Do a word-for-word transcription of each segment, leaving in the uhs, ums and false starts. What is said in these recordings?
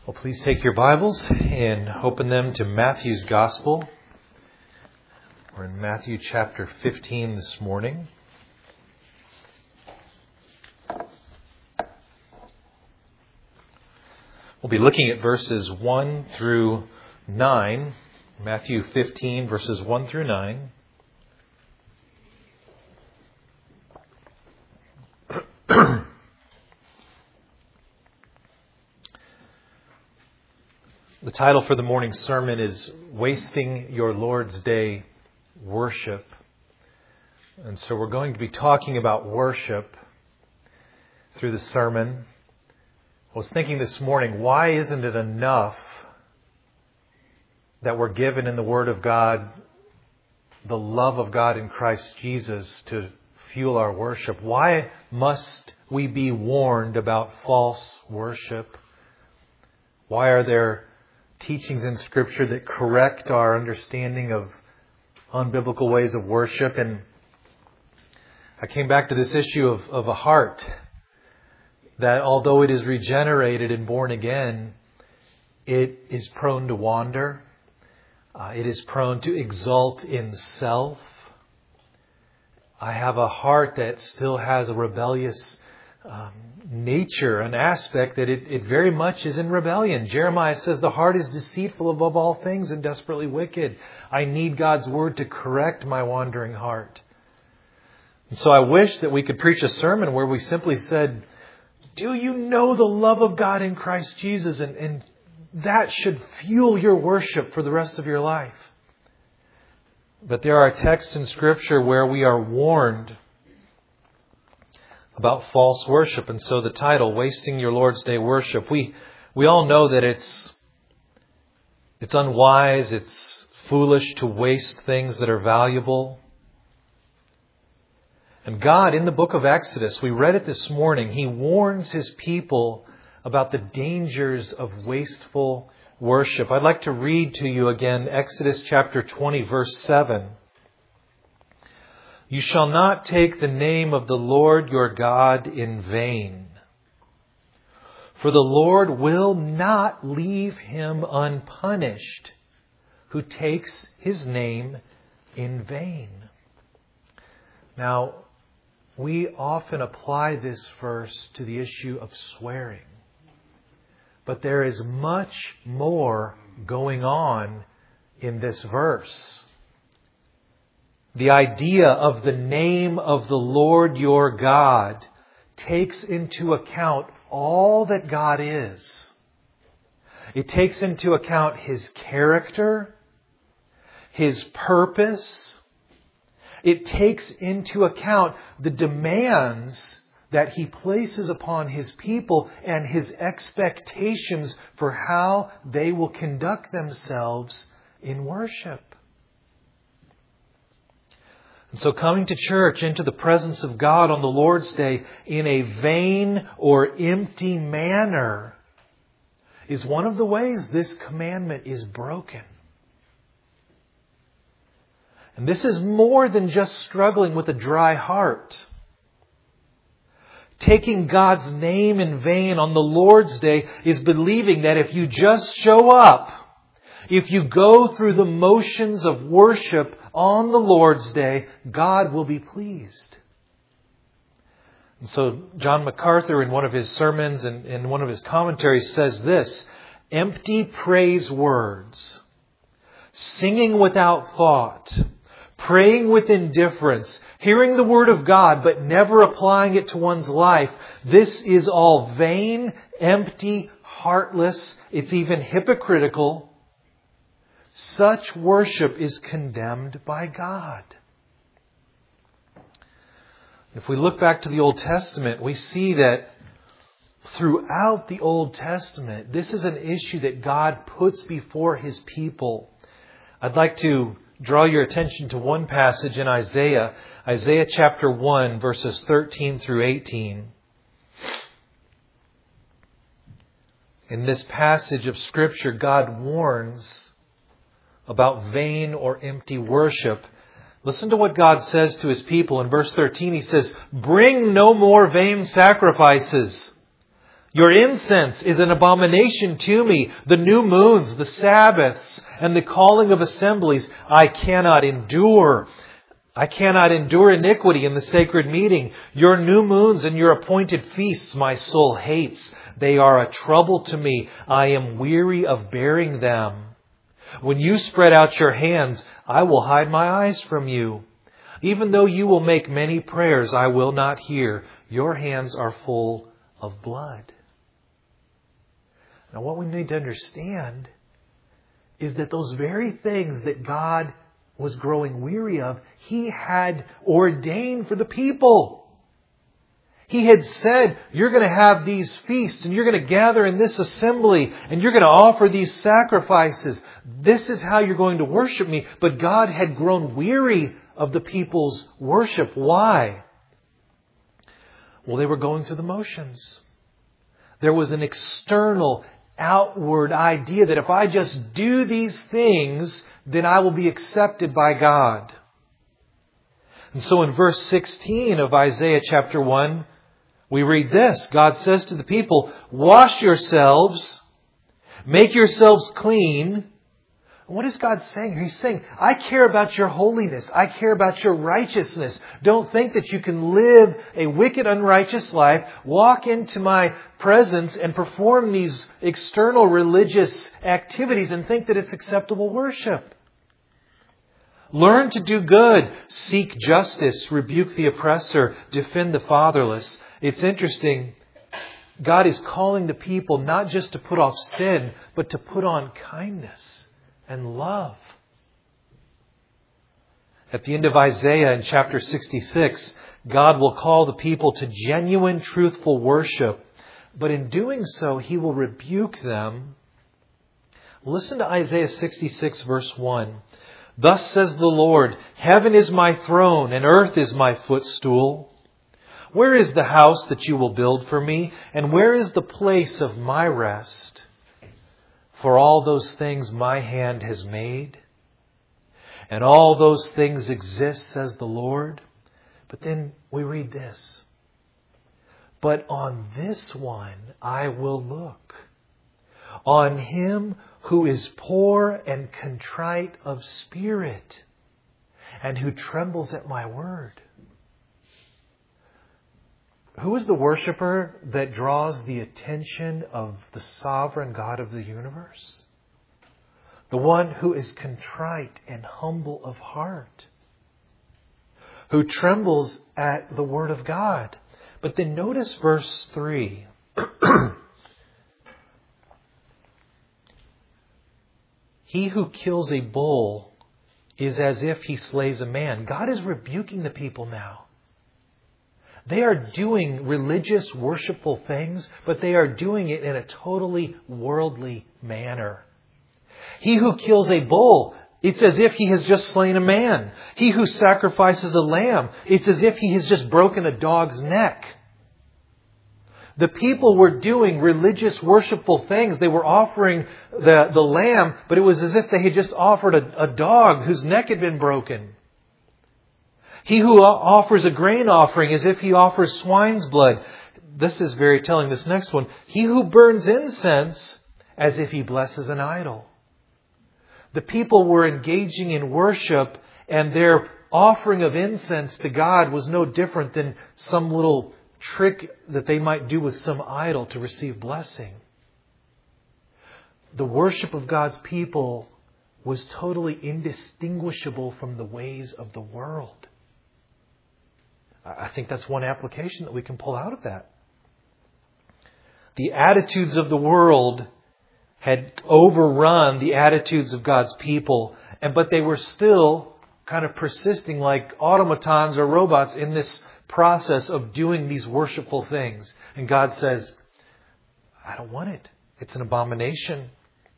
Well, please take your Bibles and open them to Matthew's Gospel. We're in Matthew chapter fifteen this morning. We'll be looking at verses one through nine. Matthew fifteen, verses one through nine. The title for the morning sermon is Wasting Your Lord's Day Worship. And so we're going to be talking about worship through the sermon. I was thinking this morning, why isn't it enough that we're given in the Word of God the love of God in Christ Jesus to fuel our worship? Why must we be warned about false worship? Why are there teachings in Scripture that correct our understanding of unbiblical ways of worship? And I came back to this issue of, of a heart that, although it is regenerated and born again, it is prone to wander. Uh, it is prone to exalt in self. I have a heart that still has a rebellious um, nature, an aspect that it, it very much is in rebellion. Jeremiah says the heart is deceitful above all things and desperately wicked. I need God's Word to correct my wandering heart. And so I wish that we could preach a sermon where we simply said, do you know the love of God in Christ Jesus? And, and that should fuel your worship for the rest of your life. But there are texts in Scripture where we are warned about false worship. And so the title, Wasting Your Lord's Day Worship, we we all know that it's it's unwise, it's foolish to waste things that are valuable. And God, in the book of Exodus, we read it this morning, He warns His people about the dangers of wasteful worship. I'd like to read to you again Exodus chapter twenty, verse seven. You shall not take the name of the Lord your God in vain, for the Lord will not leave him unpunished who takes His name in vain. Now, we often apply this verse to the issue of swearing, but there is much more going on in this verse. The idea of the name of the Lord your God takes into account all that God is. It takes into account His character, His purpose. It takes into account the demands that He places upon His people and His expectations for how they will conduct themselves in worship. And so coming to church, into the presence of God on the Lord's Day in a vain or empty manner is one of the ways this commandment is broken. And this is more than just struggling with a dry heart. Taking God's name in vain on the Lord's Day is believing that if you just show up, if you go through the motions of worship on the Lord's Day, God will be pleased. And so John MacArthur, in one of his sermons and in one of his commentaries, says this: empty praise words, singing without thought, praying with indifference, hearing the Word of God but never applying it to one's life, this is all vain, empty, heartless. It's even hypocritical. Such worship is condemned by God. If we look back to the Old Testament, we see that throughout the Old Testament, this is an issue that God puts before His people. I'd like to draw your attention to one passage in Isaiah, Isaiah chapter one, verses thirteen through eighteen. In this passage of Scripture, God warns about vain or empty worship. Listen to what God says to His people. In verse thirteen, He says, bring no more vain sacrifices, Your incense is an abomination to me. The new moons, the Sabbaths, and the calling of assemblies, I cannot endure. I cannot endure iniquity in the sacred meeting. Your new moons and your appointed feasts my soul hates. They are a trouble to me. I am weary of bearing them. When you spread out your hands, I will hide my eyes from you. Even though you will make many prayers, I will not hear. Your hands are full of blood. Now, what we need to understand is that those very things that God was growing weary of, He had ordained for the people. He had said, you're going to have these feasts and you're going to gather in this assembly and you're going to offer these sacrifices. This is how you're going to worship me. But God had grown weary of the people's worship. Why? Well, they were going through the motions. There was an external, outward idea that if I just do these things, then I will be accepted by God. And so in verse sixteen of Isaiah chapter one, we read this. God says to the people, wash yourselves, make yourselves clean. What is God saying here? He's saying, I care about your holiness. I care about your righteousness. Don't think that you can live a wicked, unrighteous life, walk into my presence and perform these external religious activities and think that it's acceptable worship. Learn to do good, seek justice, rebuke the oppressor, defend the fatherless. It's interesting. God is calling the people not just to put off sin, but to put on kindness and love. At the end of Isaiah in chapter sixty-six, God will call the people to genuine, truthful worship. But in doing so, He will rebuke them. Listen to Isaiah sixty-six verse one. Thus says the Lord, heaven is my throne and earth is my footstool. Where is the house that you will build for me? And where is the place of my rest? For all those things my hand has made. And all those things exist, says the Lord. But then we read this. But on this one I will look. On him who is poor and contrite of spirit, and who trembles at my word. Who is the worshiper that draws the attention of the sovereign God of the universe? The one who is contrite and humble of heart, who trembles at the word of God. But then notice verse three. He who kills a bull is as if he slays a man. God is rebuking the people now. They are doing religious, worshipful things, but they are doing it in a totally worldly manner. He who kills a bull, it's as if he has just slain a man. He who sacrifices a lamb, it's as if he has just broken a dog's neck. The people were doing religious, worshipful things. They were offering the, the lamb, but it was as if they had just offered a, a dog whose neck had been broken. He who offers a grain offering as if he offers swine's blood. This is very telling, this next one. He who burns incense as if he blesses an idol. The people were engaging in worship, and their offering of incense to God was no different than some little trick that they might do with some idol to receive blessing. The worship of God's people was totally indistinguishable from the ways of the world. I think that's one application that we can pull out of that. The attitudes of the world had overrun the attitudes of God's people, and but they were still kind of persisting like automatons or robots in this process of doing these worshipful things. And God says, I don't want it. It's an abomination.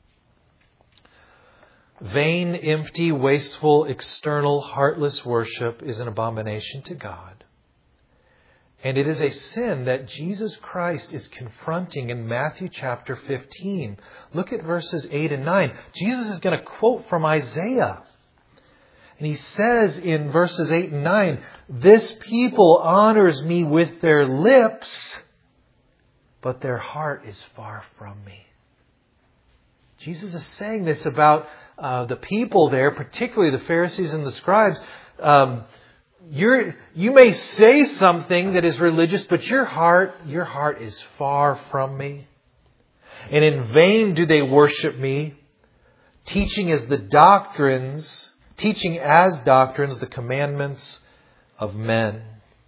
Vain, empty, wasteful, external, heartless worship is an abomination to God. And it is a sin that Jesus Christ is confronting in Matthew chapter fifteen. Look at verses eight and nine. Jesus is going to quote from Isaiah. And he says in verses eight and nine, this people honors me with their lips, but their heart is far from me. Jesus is saying this about uh, the people there, particularly the Pharisees and the scribes. Um, you're, you may say something that is religious, but your heart, your heart is far from me. And in vain do they worship me, teaching as the doctrines, teaching as doctrines the commandments of men.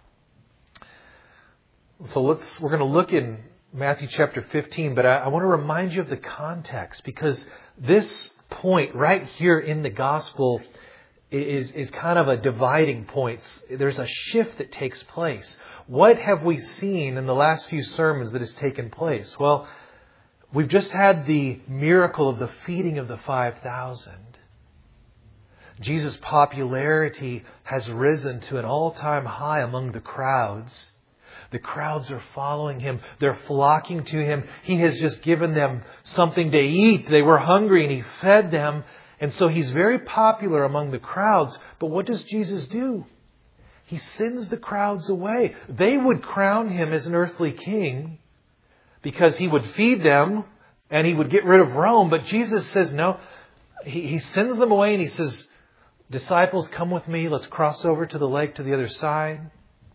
So let's, we're going to look in Matthew chapter fifteen, but I, I want to remind you of the context, because this point right here in the gospel is, is kind of a dividing point. There's a shift that takes place. What have we seen in the last few sermons that has taken place? Well, we've just had the miracle of the feeding of the five thousand. Jesus' popularity has risen to an all-time high among the crowds. The crowds are following Him. They're flocking to Him. He has just given them something to eat. They were hungry and He fed them. And so He's very popular among the crowds. But what does Jesus do? He sends the crowds away. They would crown Him as an earthly king because He would feed them and He would get rid of Rome. But Jesus says no. He, he sends them away and He says, disciples, come with me. Let's cross over to the lake to the other side.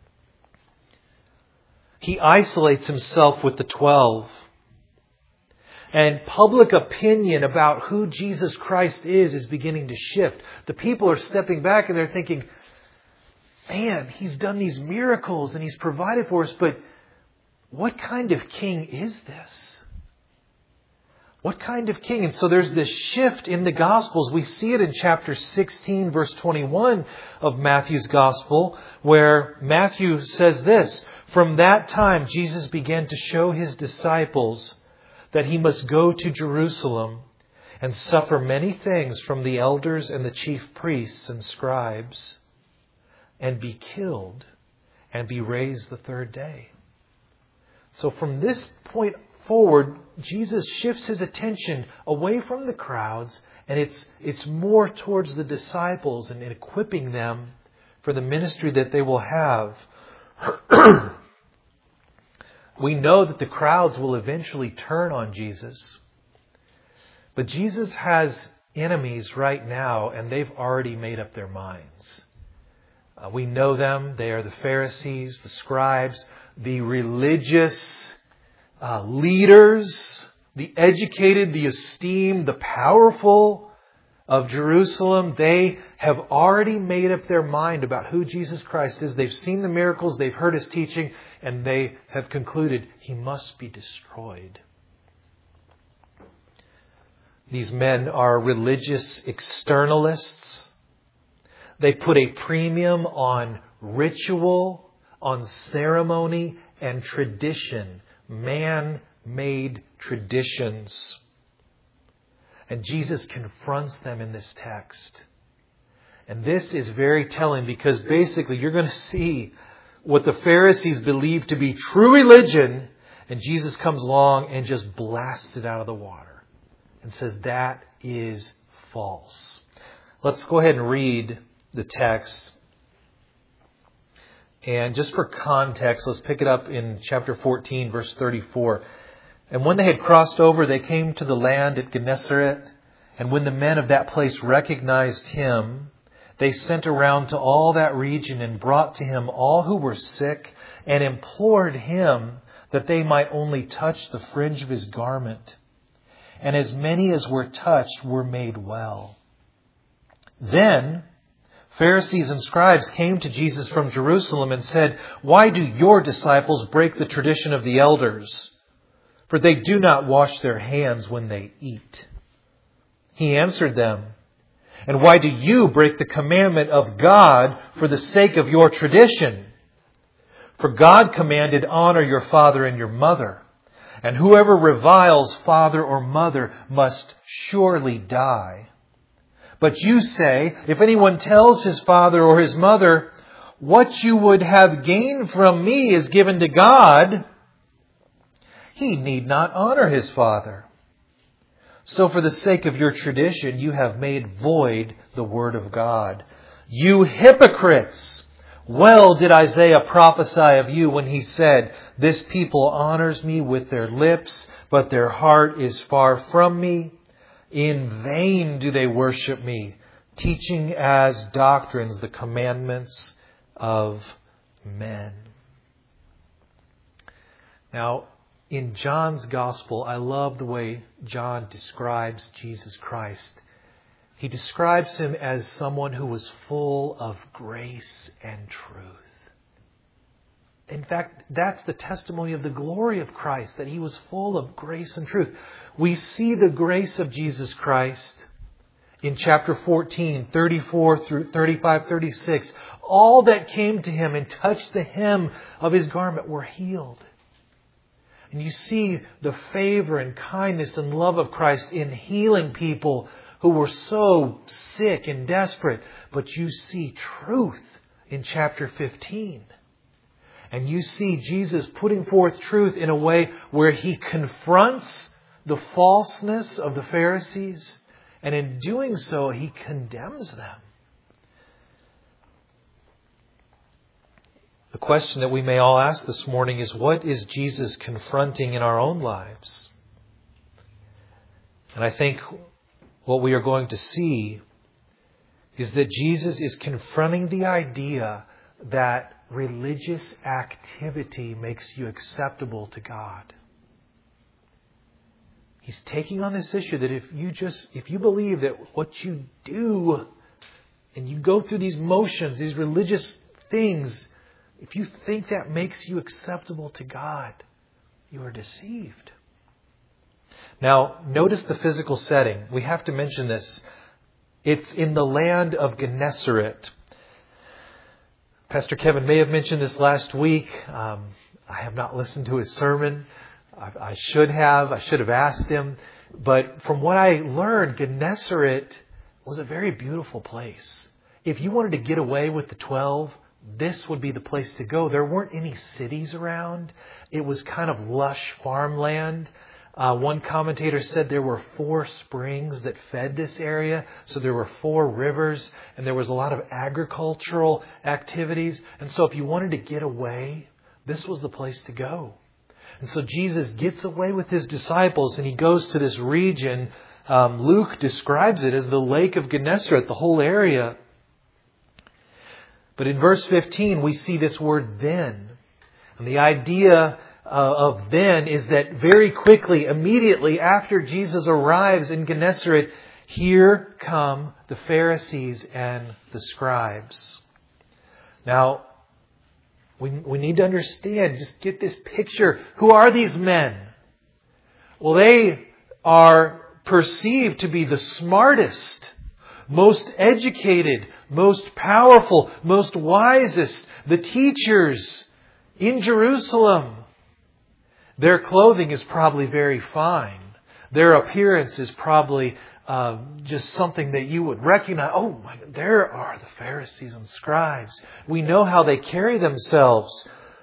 He isolates Himself with the twelve. And public opinion about who Jesus Christ is is beginning to shift. The people are stepping back and they're thinking, man, He's done these miracles and He's provided for us, but what kind of king is this? What kind of king? And so there's this shift in the Gospels. We see it in chapter sixteen, verse twenty-one of Matthew's Gospel, where Matthew says this, from that time Jesus began to show His disciples that He must go to Jerusalem and suffer many things from the elders and the chief priests and scribes, and be killed and be raised the third day. So from this point forward, Jesus shifts His attention away from the crowds, and it's it's more towards the disciples and equipping them for the ministry that they will have. We know that the crowds will eventually turn on Jesus. But Jesus has enemies right now, and they've already made up their minds. Uh, we know them. They are the Pharisees, the scribes, the religious uh, leaders, the educated, the esteemed, the powerful of Jerusalem. They have already made up their mind about who Jesus Christ is. They've seen the miracles, they've heard His teaching, and they have concluded He must be destroyed. These men are religious externalists. They put a premium on ritual, on ceremony, and tradition. Man-made traditions. And Jesus confronts them in this text. And this is very telling, because basically you're going to see what the Pharisees believe to be true religion, and Jesus comes along and just blasts it out of the water and says that is false. Let's go ahead and read the text. And just for context, let's pick it up in chapter fourteen, verse thirty-four. And when they had crossed over, they came to the land at Gennesaret. And when the men of that place recognized Him, they sent around to all that region and brought to Him all who were sick and implored Him that they might only touch the fringe of His garment. And as many as were touched were made well. Then Pharisees and scribes came to Jesus from Jerusalem and said, why do your disciples break the tradition of the elders? For they do not wash their hands when they eat. He answered them, and why do you break the commandment of God for the sake of your tradition? For God commanded, honor your father and your mother, and whoever reviles father or mother must surely die. But you say, if anyone tells his father or his mother, what you would have gained from me is given to God, he need not honor his father. So for the sake of your tradition, you have made void the word of God. You hypocrites! Well did Isaiah prophesy of you when he said, this people honors me with their lips, but their heart is far from me. In vain do they worship me, teaching as doctrines the commandments of men. Now, in John's Gospel, I love the way John describes Jesus Christ. He describes him as someone who was full of grace and truth. In fact, that's the testimony of the glory of Christ, that he was full of grace and truth. We see the grace of Jesus Christ in chapter fourteen, thirty-four through thirty-five, thirty-six. All that came to him and touched the hem of his garment were healed. And you see the favor and kindness and love of Christ in healing people who were so sick and desperate. But you see truth in chapter fifteen. And you see Jesus putting forth truth in a way where he confronts the falseness of the Pharisees. And in doing so, he condemns them. The question that we may all ask this morning is, what is Jesus confronting in our own lives? And I think what we are going to see is that Jesus is confronting the idea that religious activity makes you acceptable to God. He's taking on this issue that if you just, if you believe that what you do and you go through these motions, these religious things, if you think that makes you acceptable to God, you are deceived. Now, notice the physical setting. We have to mention this. It's in the land of Gennesaret. Pastor Kevin may have mentioned this last week. Um, I have not listened to his sermon. I, I should have. I should have asked him. But from what I learned, Gennesaret was a very beautiful place. If you wanted to get away with the twelve, this would be the place to go. There weren't any cities around. It was kind of lush farmland. Uh, one commentator said there were four springs that fed this area. So there were four rivers and there was a lot of agricultural activities. And so if you wanted to get away, this was the place to go. And so Jesus gets away with his disciples and he goes to this region. Um, Luke describes it as the Lake of Gennesaret, the whole area. But in verse fifteen, we see this word then. And the idea Uh, of then is that very quickly, immediately after Jesus arrives in Gennesaret, here come the Pharisees and the scribes. Now, we, we need to understand, just get this picture. Who are these men? Well, they are perceived to be the smartest, most educated, most powerful, most wisest, the teachers in Jerusalem. Their clothing is probably very fine. Their appearance is probably uh, just something that you would recognize. Oh my God, there are the Pharisees and scribes. We know how they carry themselves.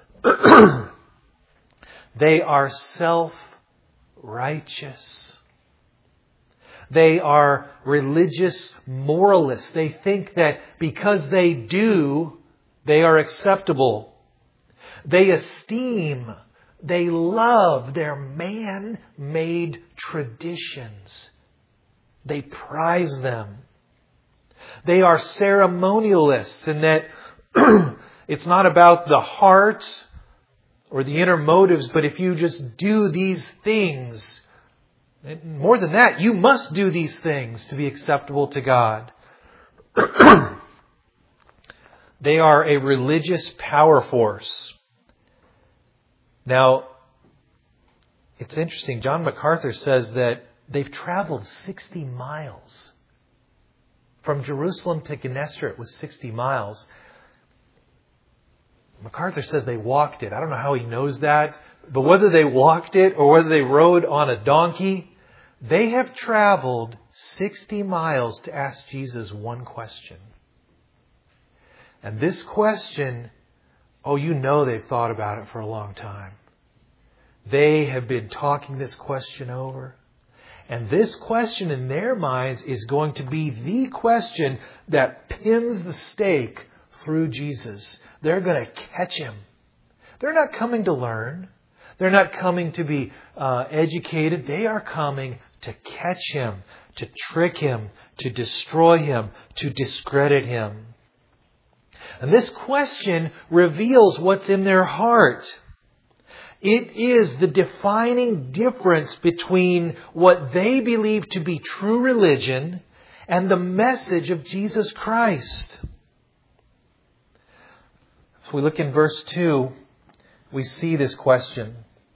They are self-righteous. They are religious moralists. They think that because they do, they are acceptable. They esteem They love their man-made traditions. They prize them. They are ceremonialists in that it's not about the heart or the inner motives, but if you just do these things, more than that, you must do these things to be acceptable to God. They are a religious power force. Now, it's interesting. John MacArthur says that they've traveled sixty miles. From Jerusalem to Gennesaret was sixty miles. MacArthur says they walked it. I don't know how he knows that. But whether they walked it or whether they rode on a donkey, they have traveled sixty miles to ask Jesus one question. And this question, oh, you know they've thought about it for a long time. They have been talking this question over. And this question in their minds is going to be the question that pins the stake through Jesus. They're going to catch him. They're not coming to learn. They're not coming to be uh, educated. They are coming to catch him, to trick him, to destroy him, to discredit him. And this question reveals what's in their heart. It is the defining difference between what they believe to be true religion and the message of Jesus Christ. If we look in verse two, we see this question.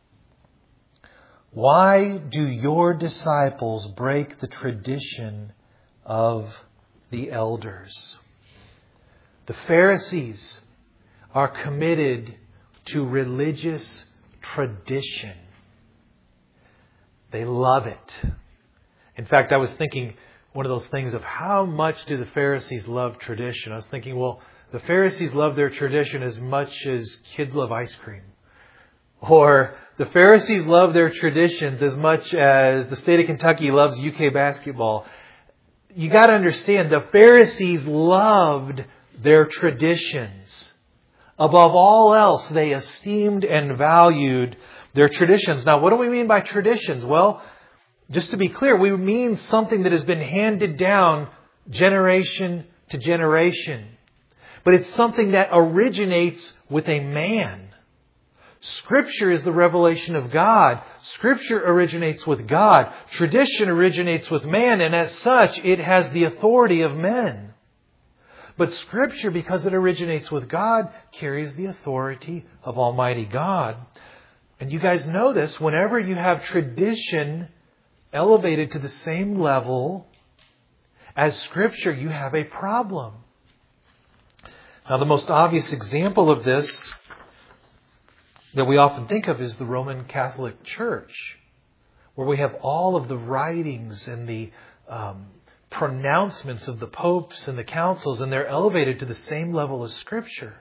Why do your disciples break the tradition of the elders? The Pharisees are committed to religious tradition. They love it. In fact, I was thinking one of those things of how much do the Pharisees love tradition? I was thinking, well, the Pharisees love their tradition as much as kids love ice cream. Or the Pharisees love their traditions as much as the state of Kentucky loves U K basketball. You got to understand, the Pharisees loved their traditions. Above all else, they esteemed and valued their traditions. Now, what do we mean by traditions? Well, just to be clear, we mean something that has been handed down generation to generation. But it's something that originates with a man. Scripture is the revelation of God. Scripture originates with God. Tradition originates with man, and as such, it has the authority of men. But Scripture, because it originates with God, carries the authority of Almighty God. And you guys know this, whenever you have tradition elevated to the same level as Scripture, you have a problem. Now, the most obvious example of this that we often think of is the Roman Catholic Church, where we have all of the writings and the um, pronouncements of the popes and the councils, and they're elevated to the same level as Scripture.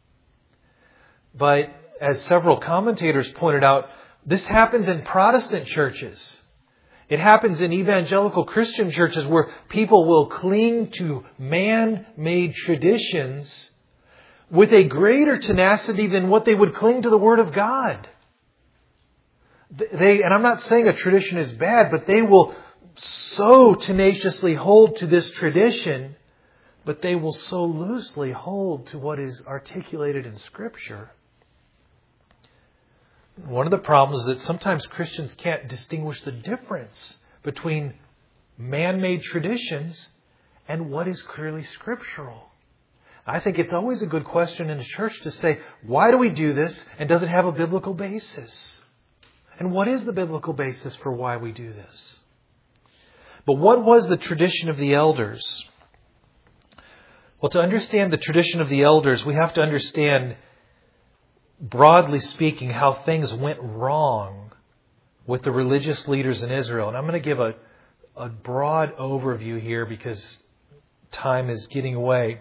But as several commentators pointed out, this happens in Protestant churches. It happens in evangelical Christian churches where people will cling to man-made traditions with a greater tenacity than what they would cling to the Word of God. They, and I'm not saying a tradition is bad, but they will so tenaciously hold to this tradition, but they will so loosely hold to what is articulated in Scripture. One of the problems is that sometimes Christians can't distinguish the difference between man-made traditions and what is clearly scriptural. I think it's always a good question in the church to say, why do we do this, and does it have a biblical basis? And what is the biblical basis for why we do this? But what was the tradition of the elders? Well, to understand the tradition of the elders, we have to understand, broadly speaking, how things went wrong with the religious leaders in Israel. And I'm going to give a, a broad overview here because time is getting away.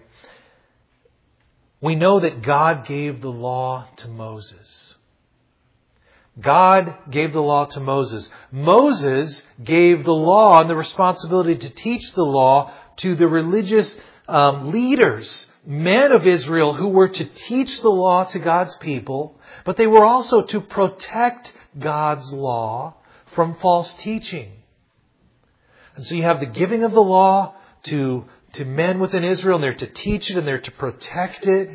We know that God gave the law to Moses. God gave the law to Moses. Moses gave the law and the responsibility to teach the law to the religious um, leaders, men of Israel who were to teach the law to God's people, but they were also to protect God's law from false teaching. And so you have the giving of the law to, to men within Israel, and they're to teach it and they're to protect it.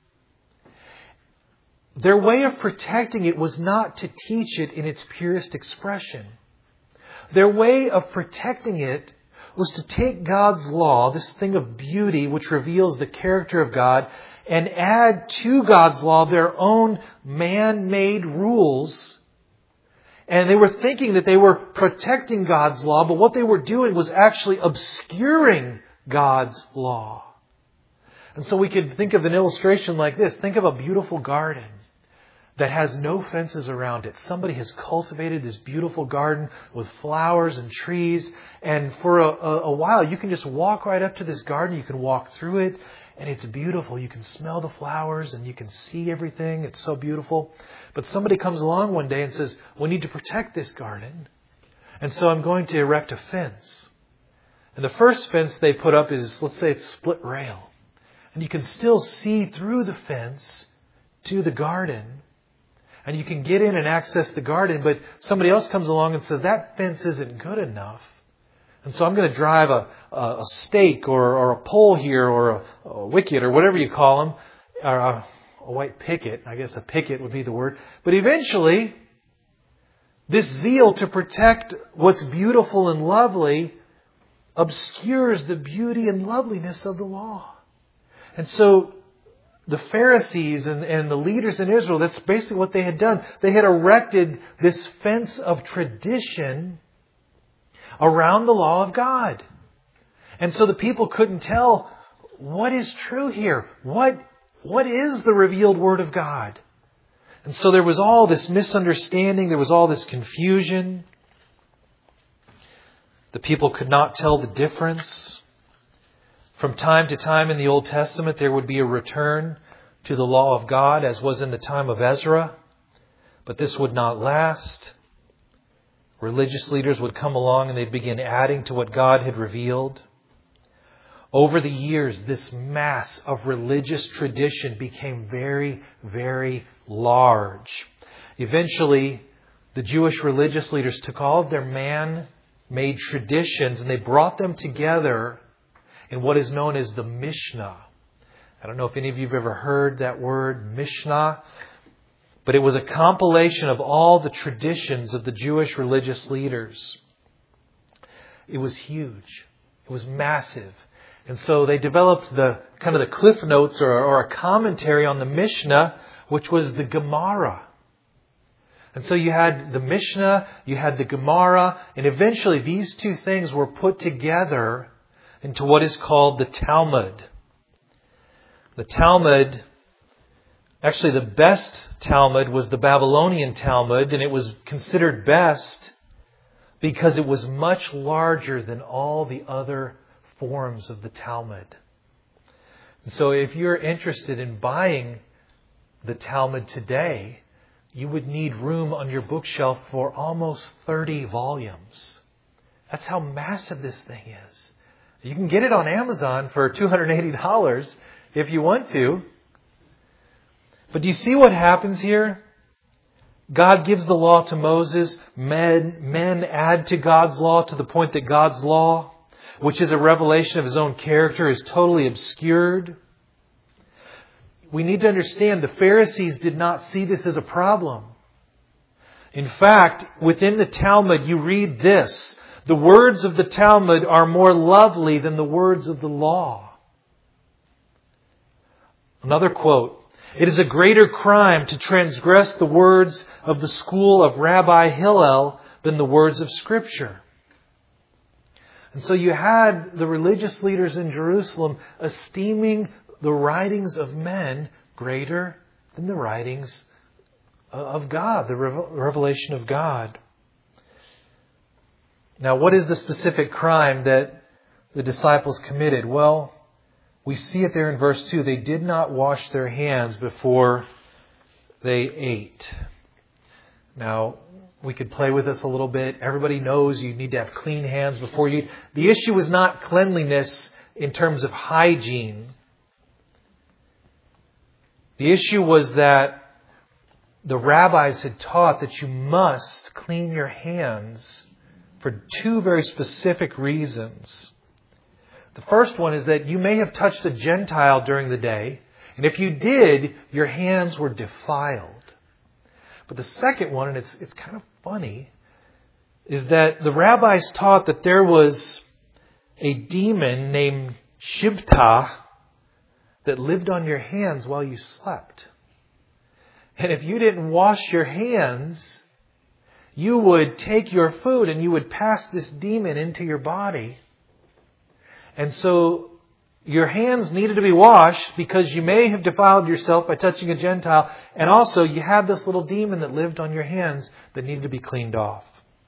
Their way of protecting it was not to teach it in its purest expression. Their way of protecting it was to take God's law, this thing of beauty which reveals the character of God, and add to God's law their own man-made rules. And they were thinking that they were protecting God's law, but what they were doing was actually obscuring God's law. And so we could think of an illustration like this. Think of a beautiful garden that has no fences around it. Somebody has cultivated this beautiful garden with flowers and trees. And for a, a, a while, you can just walk right up to this garden. You can walk through it, and it's beautiful. You can smell the flowers, and you can see everything. It's so beautiful. But somebody comes along one day and says, we need to protect this garden. And so I'm going to erect a fence. And the first fence they put up is, let's say it's split rail. And you can still see through the fence to the garden. And you can get in and access the garden, but somebody else comes along and says, that fence isn't good enough. And so I'm going to drive a, a, a stake or, or a pole here or a, a wicket or whatever you call them, or a, a white picket. I guess a picket would be the word. But eventually, this zeal to protect what's beautiful and lovely obscures the beauty and loveliness of the law. And so the Pharisees and, and the leaders in Israel, that's basically what they had done. They had erected this fence of tradition around the law of God. And so the people couldn't tell what is true here. What, what is the revealed Word of God? And so there was all this misunderstanding. There was all this confusion. The people could not tell the difference. From time to time in the Old Testament, there would be a return to the law of God, as was in the time of Ezra. But this would not last. Religious leaders would come along and they'd begin adding to what God had revealed. Over the years, this mass of religious tradition became very, very large. Eventually, the Jewish religious leaders took all of their man-made traditions and they brought them together in what is known as the Mishnah. I don't know if any of you have ever heard that word, Mishnah. But it was a compilation of all the traditions of the Jewish religious leaders. It was huge. It was massive. And so they developed the kind of the cliff notes or, or a commentary on the Mishnah, which was the Gemara. And so you had the Mishnah, you had the Gemara, and eventually these two things were put together into what is called the Talmud. The Talmud, actually the best Talmud was the Babylonian Talmud, and it was considered best because it was much larger than all the other forms of the Talmud. And so if you're interested in buying the Talmud today, you would need room on your bookshelf for almost thirty volumes. That's how massive this thing is. You can get it on Amazon for two hundred eighty dollars if you want to. But do you see what happens here? God gives the law to Moses. Men, men add to God's law to the point that God's law, which is a revelation of His own character, is totally obscured. We need to understand the Pharisees did not see this as a problem. In fact, within the Talmud, you read this: the words of the Talmud are more lovely than the words of the law. Another quote: it is a greater crime to transgress the words of the school of Rabbi Hillel than the words of Scripture. And so you had the religious leaders in Jerusalem esteeming the writings of men greater than the writings of God, the revelation of God. Now, what is the specific crime that the disciples committed? Well, we see it there in verse two. They did not wash their hands before they ate. Now, we could play with this a little bit. Everybody knows you need to have clean hands before you eat. The issue is not cleanliness in terms of hygiene. The issue was that the rabbis had taught that you must clean your hands for two very specific reasons. The first one is that you may have touched a Gentile during the day, and if you did, your hands were defiled. But the second one, and it's it's kind of funny, is that the rabbis taught that there was a demon named Shibtah that lived on your hands while you slept. And if you didn't wash your hands, you would take your food and you would pass this demon into your body. And so your hands needed to be washed because you may have defiled yourself by touching a Gentile. And also you had this little demon that lived on your hands that needed to be cleaned off.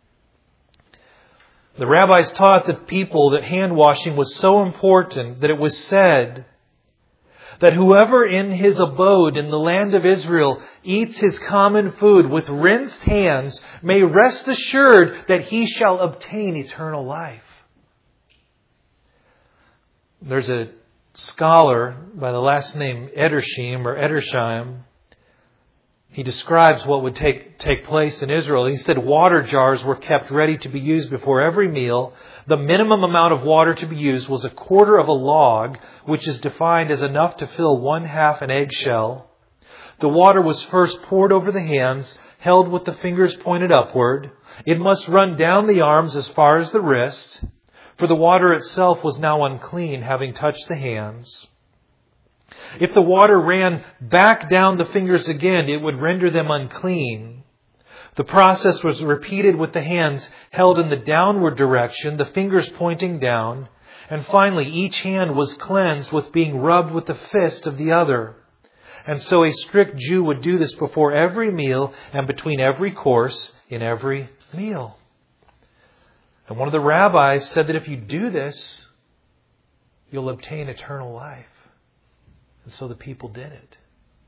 The rabbis taught the people that hand washing was so important that it was said that whoever in his abode in the land of Israel eats his common food with rinsed hands may rest assured that he shall obtain eternal life. There's a scholar by the last name Edersheim or Edersheim, he describes what would take, take place in Israel. He said water jars were kept ready to be used before every meal. The minimum amount of water to be used was a quarter of a log, which is defined as enough to fill one half an eggshell. The water was first poured over the hands, held with the fingers pointed upward. It must run down the arms as far as the wrist, for the water itself was now unclean, having touched the hands. If the water ran back down the fingers again, it would render them unclean. The process was repeated with the hands held in the downward direction, the fingers pointing down, and finally each hand was cleansed with being rubbed with the fist of the other. And so a strict Jew would do this before every meal and between every course in every meal. And one of the rabbis said that if you do this, you'll obtain eternal life. And so the people did it.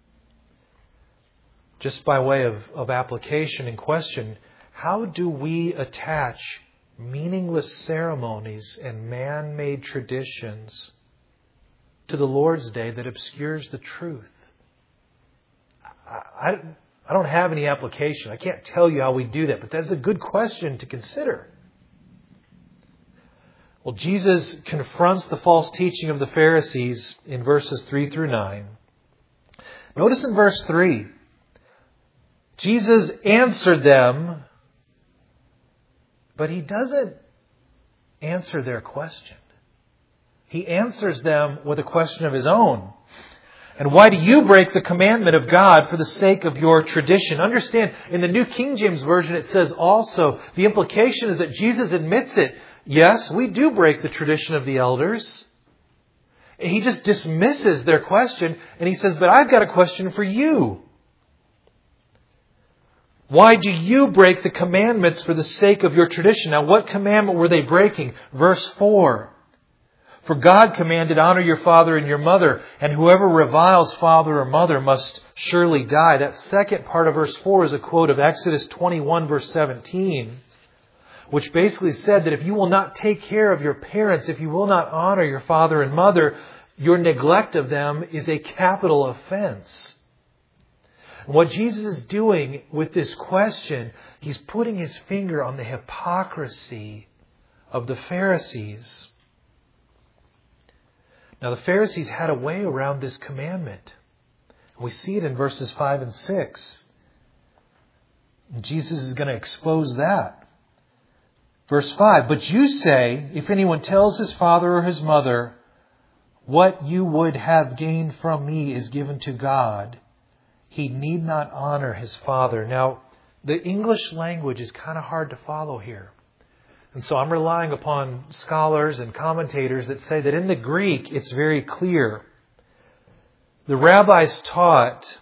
Just by way of, of application and question, how do we attach meaningless ceremonies and man-made traditions to the Lord's Day that obscures the truth? I, I, I don't have any application. I can't tell you how we do that, but that's a good question to consider. Well, Jesus confronts the false teaching of the Pharisees in verses three through nine. Notice in verse three, Jesus answered them, but He doesn't answer their question. He answers them with a question of His own. And why do you break the commandment of God for the sake of your tradition? Understand, in the New King James Version it says also, the implication is that Jesus admits it. Yes, we do break the tradition of the elders. He just dismisses their question and He says, but I've got a question for you. Why do you break the commandments for the sake of your tradition? Now, what commandment were they breaking? Verse four. For God commanded, honor your father and your mother, and whoever reviles father or mother must surely die. That second part of verse four is a quote of Exodus twenty-one, verse seventeen, which basically said that if you will not take care of your parents, if you will not honor your father and mother, your neglect of them is a capital offense. What Jesus is doing with this question, He's putting His finger on the hypocrisy of the Pharisees. Now, the Pharisees had a way around this commandment. We see it in verses five and six. And Jesus is going to expose that. Verse five, but you say, if anyone tells his father or his mother, what you would have gained from me is given to God, he need not honor his father. Now, the English language is kind of hard to follow here. And so I'm relying upon scholars and commentators that say that in the Greek, it's very clear. The rabbis taught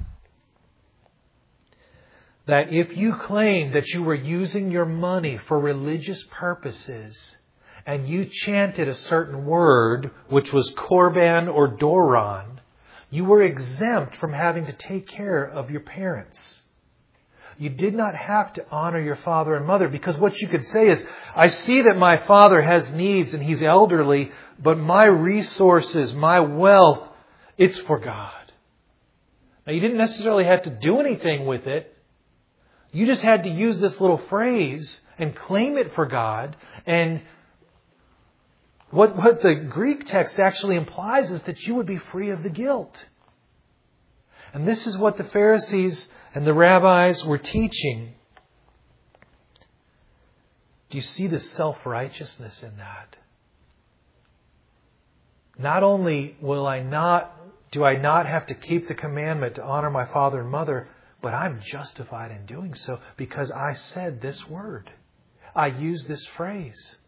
that if you claimed that you were using your money for religious purposes and you chanted a certain word, which was korban or doron, you were exempt from having to take care of your parents. You did not have to honor your father and mother, because what you could say is, I see that my father has needs and he's elderly, but my resources, my wealth, it's for God. Now, you didn't necessarily have to do anything with it. You just had to use this little phrase and claim it for God. And what, what the Greek text actually implies is that you would be free of the guilt. And this is what the Pharisees and the rabbis were teaching. Do you see the self-righteousness in that? Not only will I not, do I not have to keep the commandment to honor my father and mother, but I'm justified in doing so because I said this word. I used this phrase.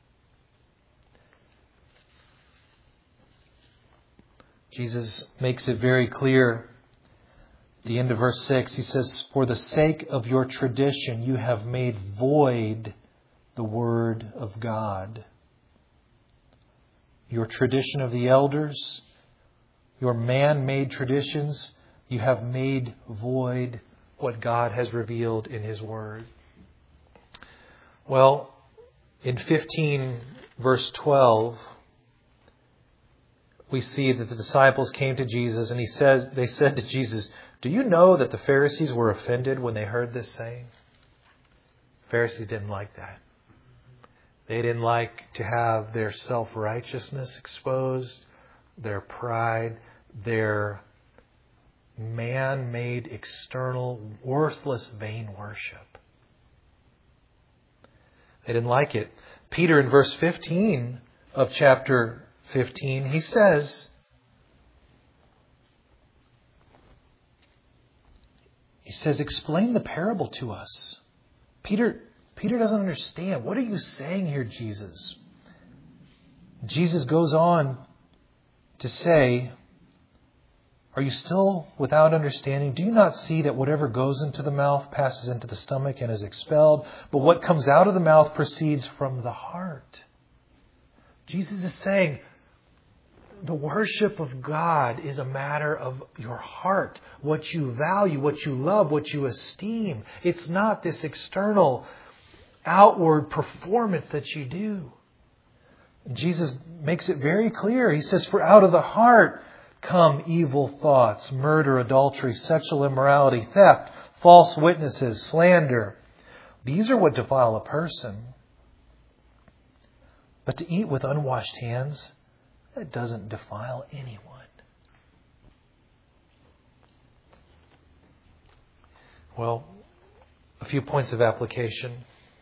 Jesus makes it very clear. At the end of verse six, He says, for the sake of your tradition, you have made void the word of God. Your tradition of the elders, your man-made traditions, you have made void what God has revealed in His word. Well, in fifteen verse twelve, we see that the disciples came to Jesus and he says, they said to Jesus, "Do you know that the Pharisees were offended when they heard this saying?" Pharisees didn't like that. They didn't like to have their self-righteousness exposed, their pride, their man-made, external, worthless, vain worship. They didn't like it. Peter, in verse fifteen of chapter fifteen, he says, he says, "Explain the parable to us." Peter, Peter doesn't understand. What are you saying here, Jesus? Jesus goes on to say, "Are you still without understanding? Do you not see that whatever goes into the mouth passes into the stomach and is expelled? But what comes out of the mouth proceeds from the heart." Jesus is saying, the worship of God is a matter of your heart, what you value, what you love, what you esteem. It's not this external, outward performance that you do. Jesus makes it very clear. He says, "For out of the heart come evil thoughts, murder, adultery, sexual immorality, theft, false witnesses, slander. These are what defile a person. But to eat with unwashed hands, that doesn't defile anyone." Well, a few points of application.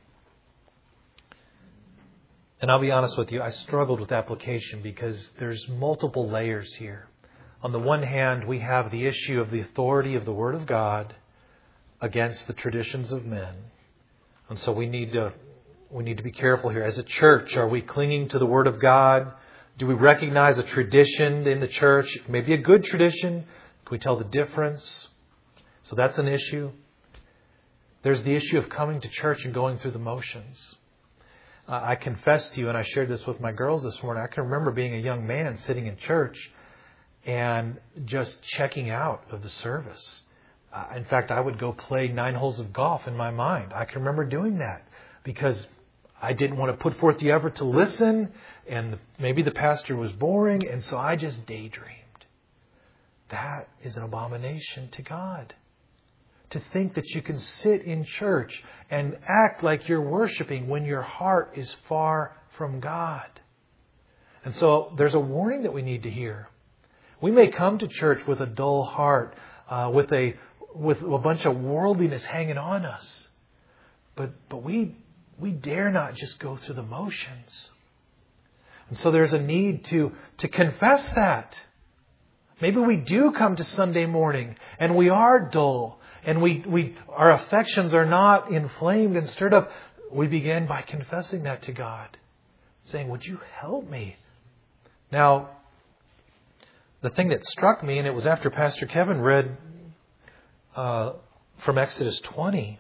And I'll be honest with you, I struggled with application because there's multiple layers here. On the one hand, we have the issue of the authority of the Word of God against the traditions of men. And so we need to we need to be careful here. As a church, are we clinging to the Word of God? Do we recognize a tradition in the church? It may be a good tradition. Can we tell the difference? So that's an issue. There's the issue of coming to church and going through the motions. Uh, I confess to you, and I shared this with my girls this morning, I can remember being a young man sitting in church and just checking out of the service. Uh, in fact, I would go play nine holes of golf in my mind. I can remember doing that because I didn't want to put forth the effort to listen, and maybe the pastor was boring, and so I just daydreamed. That is an abomination to God. To think that you can sit in church and act like you're worshiping when your heart is far from God. And so there's a warning that we need to hear. We may come to church with a dull heart, uh, with a with a bunch of worldliness hanging on us, but but we we dare not just go through the motions. And so there's a need to to confess that. Maybe we do come to Sunday morning and we are dull and we we our affections are not inflamed and stirred up. We begin by confessing that to God, saying, "Would you help me?" Now, the thing that struck me, and it was after Pastor Kevin read uh, from Exodus twenty,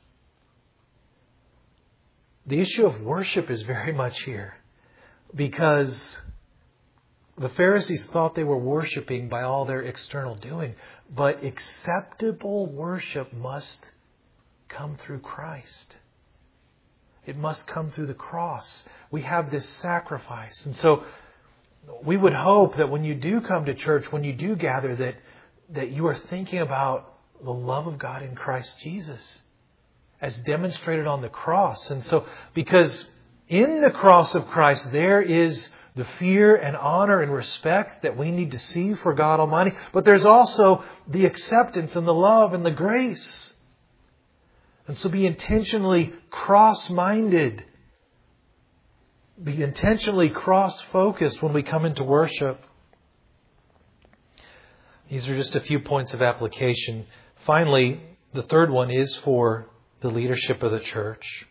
the issue of worship is very much here. Because the Pharisees thought they were worshiping by all their external doing. But acceptable worship must come through Christ. It must come through the cross. We have this sacrifice. And so we would hope that when you do come to church, when you do gather, that, that you are thinking about the love of God in Christ Jesus as demonstrated on the cross. And so, because in the cross of Christ, there is the fear and honor and respect that we need to see for God Almighty. But there's also the acceptance and the love and the grace. And so be intentionally cross-minded. Be intentionally cross-focused when we come into worship. These are just a few points of application. Finally, the third one is for the leadership of the church.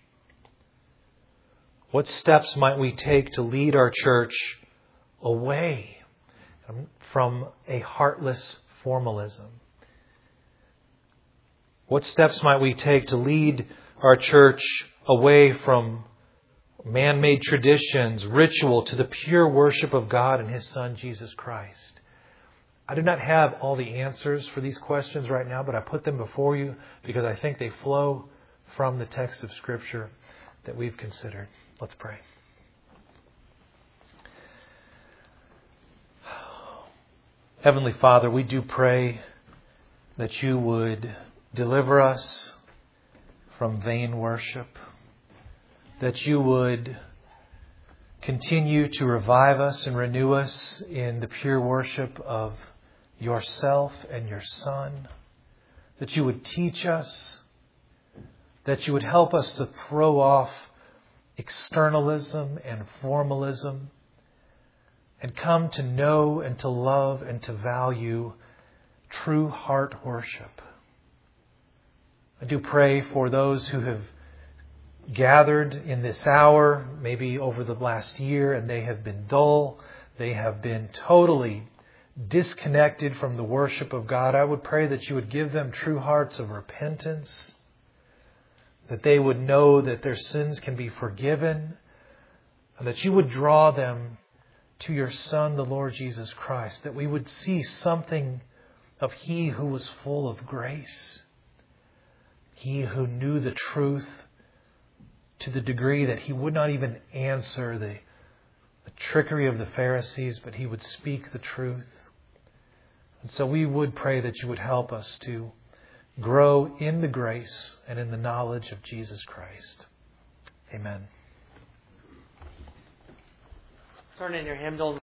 What steps might we take to lead our church away from a heartless formalism? What steps might we take to lead our church away from man-made traditions, ritual, to the pure worship of God and His Son, Jesus Christ? I do not have all the answers for these questions right now, but I put them before you because I think they flow from the text of Scripture that we've considered. Let's pray. Heavenly Father, we do pray that you would deliver us from vain worship, that you would continue to revive us and renew us in the pure worship of yourself and your Son, that you would teach us, that you would help us to throw off externalism and formalism and come to know and to love and to value true heart worship. I do pray for those who have gathered in this hour, maybe over the last year, and they have been dull. They have been totally disconnected from the worship of God. I would pray that you would give them true hearts of repentance, that they would know that their sins can be forgiven, and that you would draw them to your Son, the Lord Jesus Christ, that we would see something of He who was full of grace, He who knew the truth to the degree that He would not even answer the, the trickery of the Pharisees, but He would speak the truth. And so we would pray that you would help us to grow in the grace and in the knowledge of Jesus Christ. Amen. Turn in your hymnals.